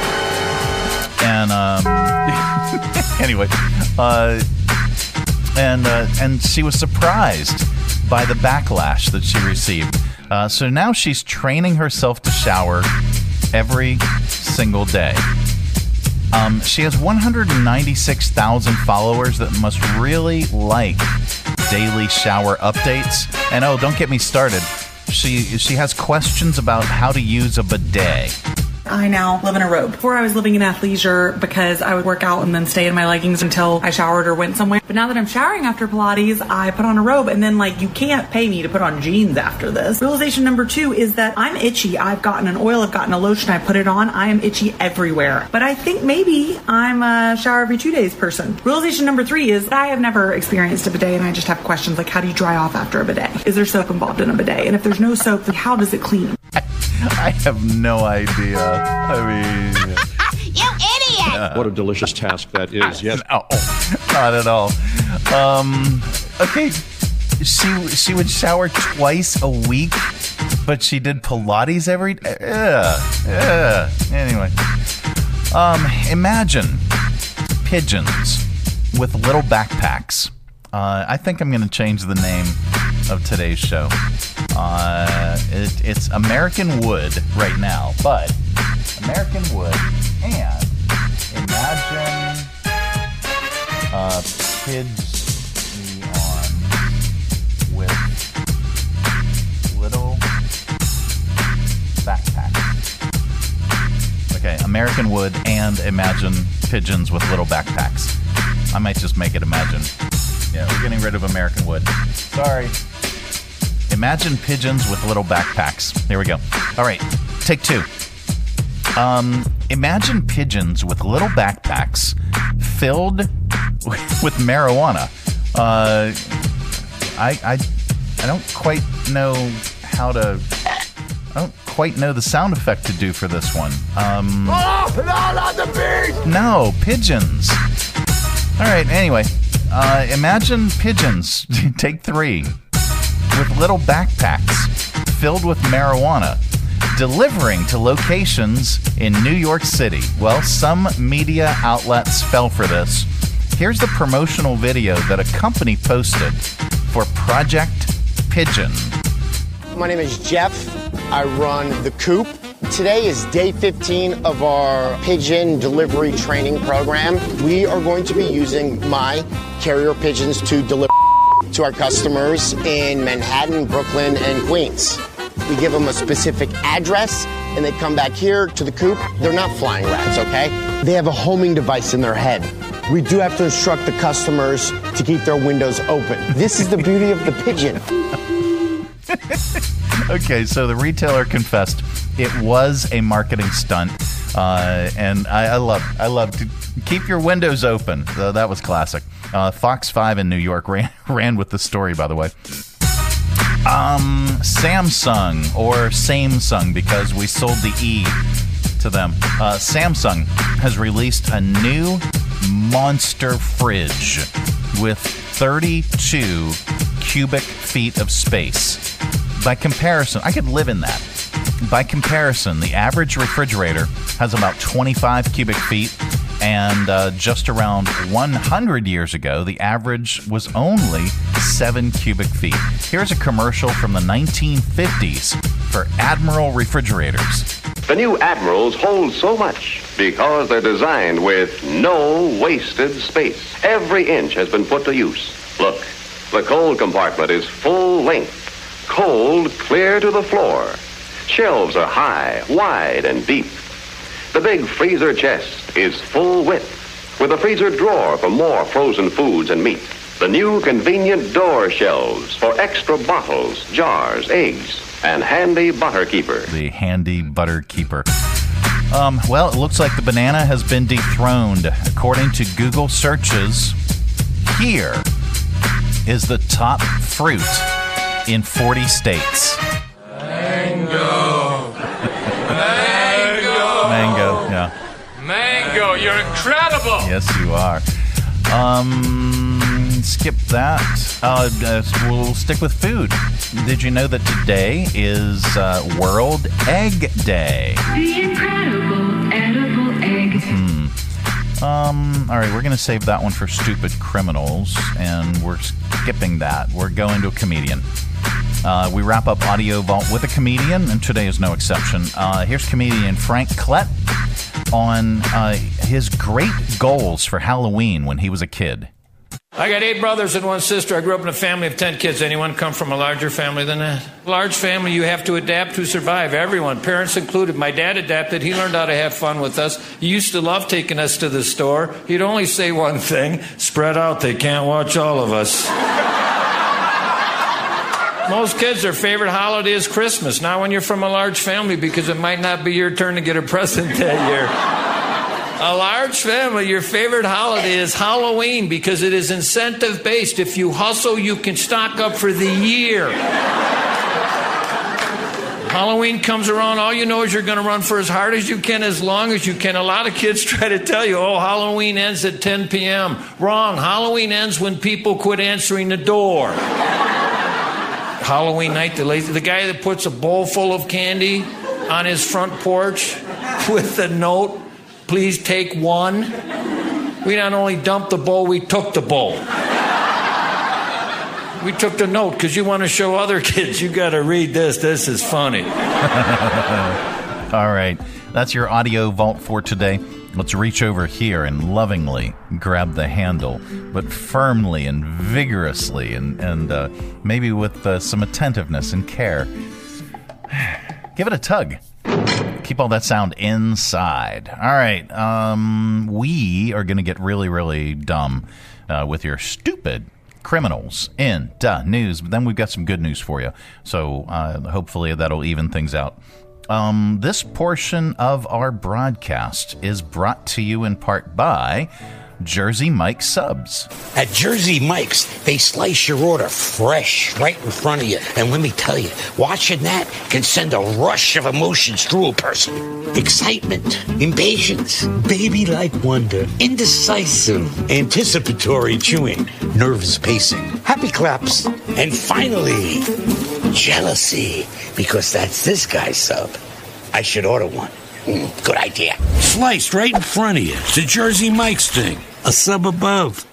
And, um, anyway, uh, and, uh, and she was surprised by the backlash that she received. Uh, so now she's training herself to shower every single day. Um, she has one hundred ninety-six thousand followers that must really like daily shower updates. And oh, don't get me started. She she has questions about how to use a bidet. I now live in a robe. Before I was living in athleisure because I would work out and then stay in my leggings until I showered or went somewhere. But now that I'm showering after Pilates, I put on a robe and then like you can't pay me to put on jeans after this. Realization number two is that I'm itchy. I've gotten an oil, I've gotten a lotion, I put it on. I am itchy everywhere. But I think maybe I'm a shower every two days person. Realization number three is that I have never experienced a bidet and I just have questions like how do you dry off after a bidet? Is there soap involved in a bidet? And if there's no soap, then how does it clean? I have no idea. I mean... You idiot! Uh, what a delicious task that is, yes. No, not at all. Um, okay, she, she would shower twice a week? but she did Pilates every day. Yeah, yeah. Anyway, um, imagine pigeons with little backpacks. Uh, I think I'm going to change the name of today's show. Uh, it, it's American Wood right now, but American Wood and imagine uh, pigs on with little backpacks. Okay, American Wood and imagine pigeons with little backpacks. I might just make it imagine. Yeah, we're getting rid of American Wood. Sorry. Imagine pigeons with little backpacks. Here we go. All right, take two. Um, imagine pigeons with little backpacks filled with marijuana. Uh, I, I, I don't quite know how to. I don't quite know the sound effect to do for this one. Um, oh, no, not the bees! No, pigeons. All right. Anyway, uh, imagine pigeons. Take three. With little backpacks filled with marijuana, delivering to locations in New York City. Well, some media outlets fell for this. Here's the promotional video that a company posted for Project Pigeon. My name is Jeff. I run The Coop. Today is day fifteen of our pigeon delivery training program. We are going to be using my carrier pigeons to deliver to our customers in Manhattan, Brooklyn, and Queens. We give them a specific address, and they come back here to the coop. They're not flying rats, okay? They have a homing device in their head. We do have to instruct the customers to keep their windows open. This is the beauty of the pigeon. Okay, so the retailer confessed it was a marketing stunt, uh, and I, I love, I love to keep your windows open. So that was classic. Uh, Fox five in New York ran ran with the story, by the way. Um, Samsung or Samsung because we sold the E to them. Uh, Samsung has released a new monster fridge with thirty-two cubic feet of space. By comparison, I could live in that. By comparison, the average refrigerator has about twenty-five cubic feet, and uh, just around one hundred years ago, the average was only seven cubic feet. Here's a commercial from the nineteen fifties for Admiral refrigerators. The new Admirals hold so much because they're designed with no wasted space. Every inch has been put to use. Look, the cold compartment is full length. Cold clear to the floor. Shelves are high, wide, and deep. The big freezer chest is full width, with a freezer drawer for more frozen foods and meat. The new convenient door shelves for extra bottles, jars, eggs, and handy butter keeper. The handy butter keeper. Um, well, it looks like the banana has been dethroned. According to Google searches, here is the top fruit in forty states. Mango. Mango. Mango, yeah. Mango, you're incredible. Yes, you are. Um, skip that. Uh, uh, we'll stick with food. Did you know that today is uh, World Egg Day? The incredible edible egg. Hmm. Um, all right, we're going to save that one for stupid criminals, and we're skipping that. We're going to a comedian. Uh, we wrap up Audio Vault with a comedian, and today is no exception. Uh, here's comedian Frank Klett on uh, his great goals for Halloween when he was a kid. I got eight brothers and one sister. I grew up in a family of ten kids. Anyone come from a larger family than that? Large family, you have to adapt to survive. Everyone, parents included. My dad adapted. He learned how to have fun with us. He used to love taking us to the store. He'd only say one thing, spread out. They can't watch all of us. Most kids, their favorite holiday is Christmas. Not when you're from a large family, because it might not be your turn to get a present that year. A large family, your favorite holiday is Halloween because it is incentive-based. If you hustle, you can stock up for the year. Halloween comes around, all you know is you're going to run for as hard as you can, as long as you can. A lot of kids try to tell you, oh, Halloween ends at ten p.m. Wrong. Halloween ends when people quit answering the door. Halloween night, the lazy, the guy that puts a bowl full of candy on his front porch with the note, please take one. We not only dumped the bowl, we took the bowl. We took the note because you want to show other kids, you got to read this. This is funny. All right. That's your audio vault for today. Let's reach over here and lovingly grab the handle, but firmly and vigorously and, and uh, maybe with uh, some attentiveness and care. Give it a tug. Keep all that sound inside. All right. Um, we are going to get really, really dumb uh, with your stupid criminals in duh news. But then we've got some good news for you. So uh, hopefully that'll even things out. Um, this portion of our broadcast is brought to you in part by Jersey Mike's Subs. At Jersey Mike's, they slice your order fresh right in front of you. And let me tell you, watching that can send a rush of emotions through a person. Excitement, impatience, baby-like wonder, indecisive, anticipatory chewing, nervous pacing, happy claps, and finally, jealousy, because that's this guy's sub. I should order one. Mm, good idea. Sliced right in front of you. It's a Jersey Mike's thing. A sub above.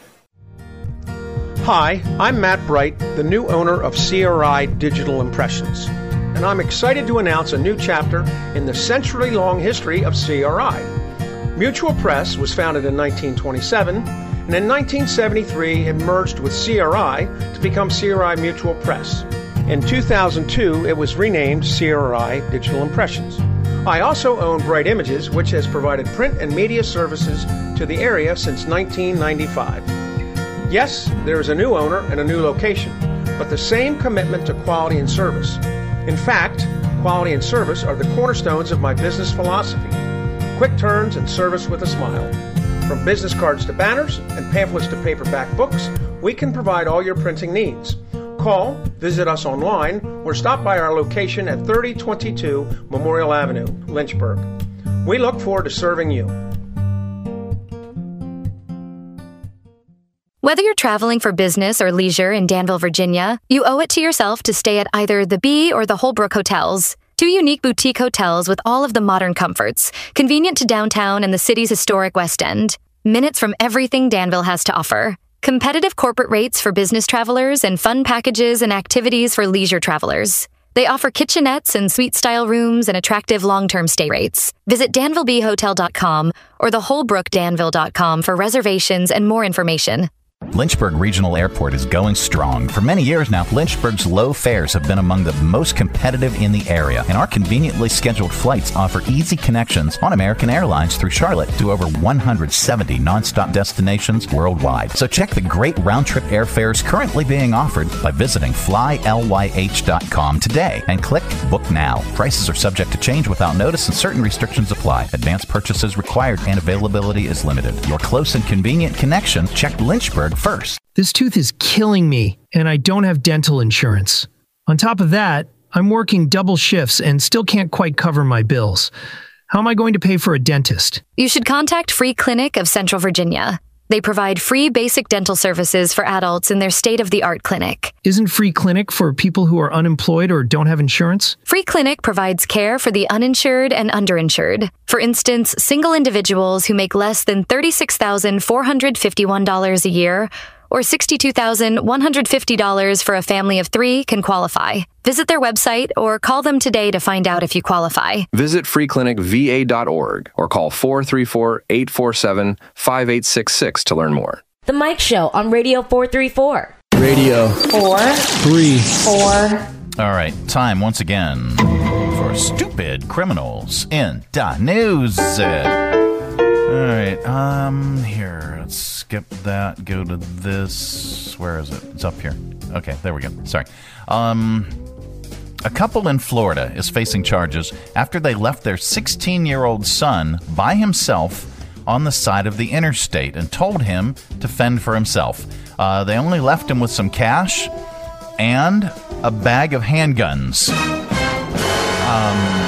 Hi, I'm Matt Bright, the new owner of C R I Digital Impressions. And I'm excited to announce a new chapter in the century-long history of C R I. Mutual Press was founded in nineteen twenty-seven, and in nineteen seventy-three it merged with C R I to become C R I Mutual Press. In two thousand two, it was renamed C R I Digital Impressions. I also own Bright Images, which has provided print and media services to the area since nineteen ninety-five. Yes, there is a new owner and a new location, but the same commitment to quality and service. In fact, quality and service are the cornerstones of my business philosophy. Quick turns and service with a smile. From business cards to banners and pamphlets to paperback books, we can provide all your printing needs. Call, visit us online, or stop by our location at thirty twenty-two Memorial Avenue, Lynchburg. We look forward to serving you. Whether you're traveling for business or leisure in Danville, Virginia, you owe it to yourself to stay at either the Bee or the Holbrook Hotels. Two unique boutique hotels with all of the modern comforts, convenient to downtown and the city's historic West End. Minutes from everything Danville has to offer. Competitive corporate rates for business travelers and fun packages and activities for leisure travelers. They offer kitchenettes and suite-style rooms and attractive long-term stay rates. Visit danville bee hotel dot com or the holbrook danville dot com for reservations and more information. Lynchburg Regional Airport is going strong. For many years now, Lynchburg's low fares have been among the most competitive in the area, and our conveniently scheduled flights offer easy connections on American Airlines through Charlotte to over one hundred seventy nonstop destinations worldwide. So check the great round-trip airfares currently being offered by visiting fly ly h dot com today and click Book Now. Prices are subject to change without notice and certain restrictions apply. Advanced purchases required and availability is limited. Your close and convenient connection, check Lynchburg first. This tooth is killing me, and I don't have dental insurance. On top of that, I'm working double shifts and still can't quite cover my bills. How am I going to pay for a dentist? You should contact Free Clinic of Central Virginia. They provide free basic dental services for adults in their state-of-the-art clinic. Isn't Free Clinic for people who are unemployed or don't have insurance? Free Clinic provides care for the uninsured and underinsured. For instance, single individuals who make less than thirty-six thousand four hundred fifty-one dollars a year or sixty-two thousand one hundred fifty dollars for a family of three can qualify. Visit their website or call them today to find out if you qualify. Visit free clinic v a dot org or call four three four, eight four seven, five eight six six to learn more. The Mike Show on Radio four thirty-four. Radio four three four. All right, time once again for stupid criminals in the news. All right, um, here, let's skip that, go to this. Where is it? It's up here. Okay, there we go. Sorry. Um, a couple in Florida is facing charges after they left their sixteen-year-old son by himself on the side of the interstate and told him to fend for himself. Uh, they only left him with some cash and a bag of handguns. Um...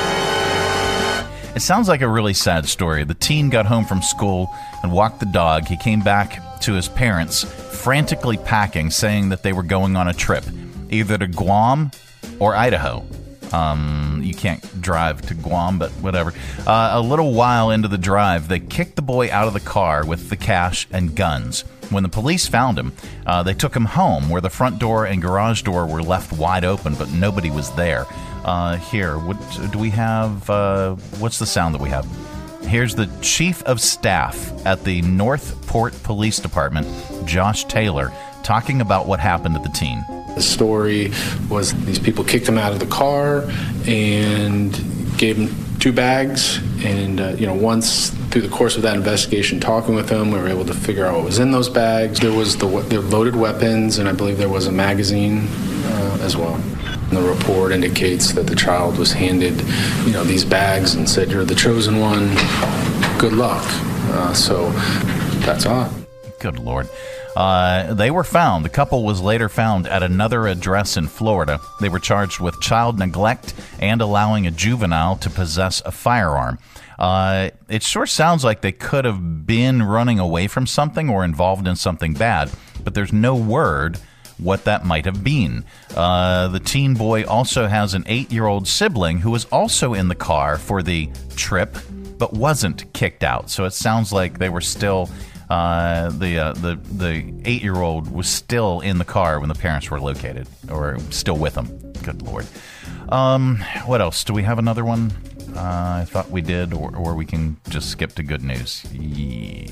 It sounds like a really sad story. The teen got home from school and walked the dog. He came back to his parents, frantically packing, saying that they were going on a trip. either to Guam or Idaho. Um, you can't drive to Guam, but whatever. Uh, a little while into the drive, they kicked the boy out of the car with the cash and guns. When the police found him, uh, they took him home, where the front door and garage door were left wide open, but nobody was there. Uh, here, what do we have? Uh, what's the sound that we have? Here's the chief of staff at the Northport Police Department, Josh Taylor, talking about what happened to the teen. The story was these people kicked him out of the car and gave him two bags. And, uh, you know, once through the course of that investigation, talking with him, we were able to figure out what was in those bags. There was the, the loaded weapons, and I believe there was a magazine uh, as well. And the report indicates that the child was handed, you know, these bags and said, "You're the chosen one. Good luck." Uh, so that's odd. Good Lord. Uh, they were found. The couple was later found at another address in Florida. They were charged with child neglect and allowing a juvenile to possess a firearm. Uh, it sure sounds like they could have been running away from something or involved in something bad, but there's no word what that might have been. Uh, the teen boy also has an eight-year-old sibling who was also in the car for the trip, but wasn't kicked out. So it sounds like they were still... Uh, the uh, the the eight-year-old was still in the car when the parents were located, or still with them. Good Lord. Um, what else? Do we have another one? Uh, I thought we did, or, or we can just skip to good news. Yeah.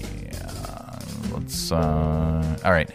Let's. Uh, all right.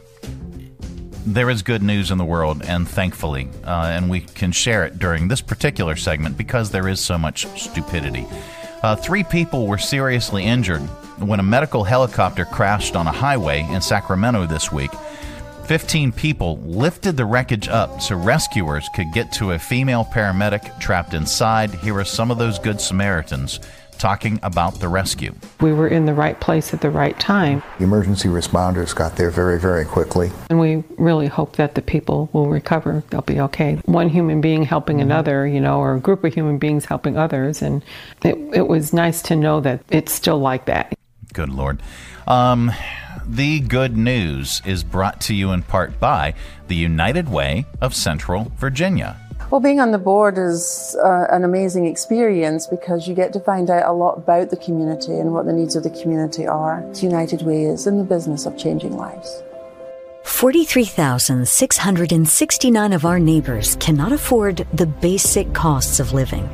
There is good news in the world, and thankfully, uh, and we can share it during this particular segment because there is so much stupidity. Uh, three people were seriously injured when a medical helicopter crashed on a highway in Sacramento this week. Fifteen people lifted the wreckage up so rescuers could get to a female paramedic trapped inside. Here are some of those good Samaritans talking about the rescue. We were in the right place at the right time. The emergency responders got there very, very quickly. And we really hope that the people will recover. They'll be okay. One human being helping mm-hmm. another, you know, or a group of human beings helping others. And it, it was nice to know that it's still like that. Good Lord. Um, the good news is brought to you in part by the United Way of Central Virginia. Well, being on the board is uh, an amazing experience because you get to find out a lot about the community and what the needs of the community are. United Way is in the business of changing lives. forty-three thousand six hundred sixty-nine of our neighbors cannot afford the basic costs of living.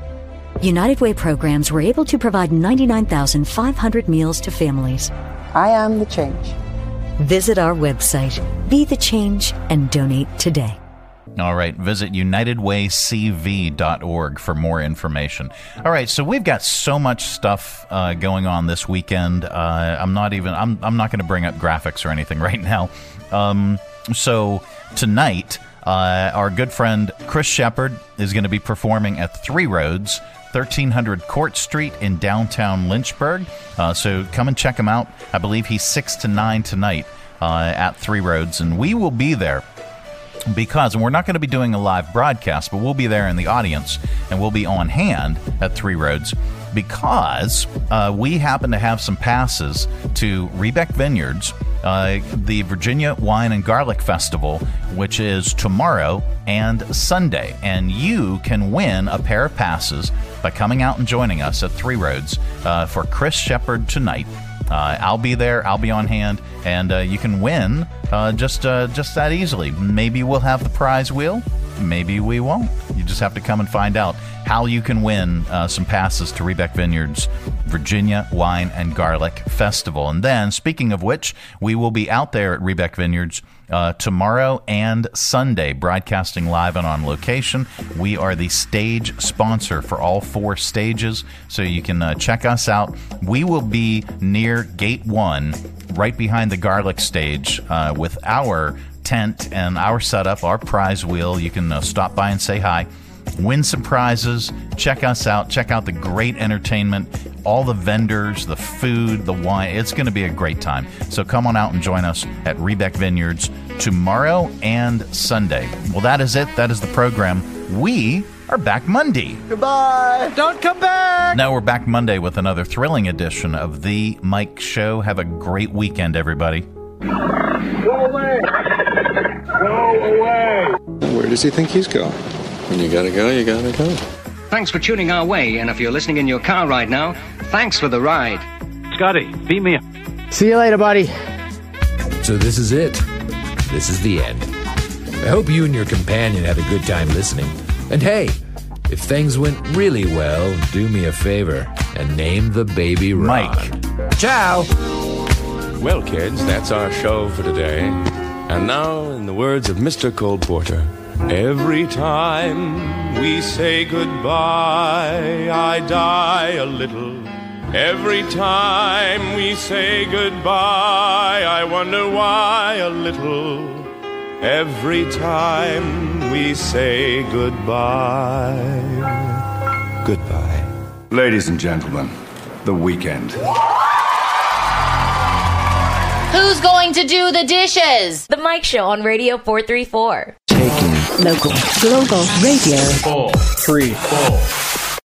United Way programs were able to provide ninety-nine thousand five hundred meals to families. I am the change. Visit our website, Be the Change, and donate today. All right, visit united way c v dot org for more information. All right, so we've got so much stuff uh, going on this weekend. Uh, I'm not even, I'm, I'm not going to bring up graphics or anything right now. Um, so tonight, uh, our good friend Chris Shepard is going to be performing at Three Roads, thirteen hundred Court Street in downtown Lynchburg. Uh, so come and check him out. I believe he's six to nine tonight uh, at Three Roads, and we will be there. Because, and we're not going to be doing a live broadcast, but we'll be there in the audience, and we'll be on hand at Three Roads because uh, we happen to have some passes to Rebec Vineyards, uh, the Virginia Wine and Garlic Festival, which is tomorrow and Sunday. And you can win a pair of passes by coming out and joining us at Three Roads uh, for Chris Shepard tonight. Uh, I'll be there. I'll be on hand, and uh, you can win uh, just uh, just that easily. Maybe we'll have the prize wheel. Maybe we won't. You just have to come and find out how you can win uh, some passes to Rebec Vineyards Virginia Wine and Garlic Festival. And then, speaking of which, we will be out there at Rebec Vineyards uh, tomorrow and Sunday, broadcasting live and on location. We are the stage sponsor for all four stages, so you can uh, check us out. We will be near Gate one, right behind the Garlic stage, uh, with our tent and our setup, our prize wheel. You can uh, stop by and say hi, win some prizes, check us out, check out the great entertainment, all the vendors, the food, the wine. It's going to be a great time. So come on out and join us at Rebec Vineyards tomorrow and Sunday. Well, that is it. That is the program. We are back Monday. Goodbye. Don't come back. Now we're back Monday with another thrilling edition of The Mike Show. Have a great weekend, everybody. Go away. Go away. does he think he's going? When you gotta go, you gotta go. Thanks for tuning our way, and if you're listening in your car right now, thanks for the ride. Scotty, beat me up. See you later, buddy. So this is it. This is the end. I hope you and your companion had a good time listening. And hey, if things went really well, do me a favor and name the baby Ron. Mike. Ciao. Well, kids, that's our show for today. And now, in the words of Mister Cole Porter, every time we say goodbye, I die a little. Every time we say goodbye, I wonder why a little. Every time we say goodbye, goodbye. Ladies and gentlemen, the weekend. Who's going to do the dishes? The Mike Show on Radio four thirty-four. Local, global radio. Four, three, four.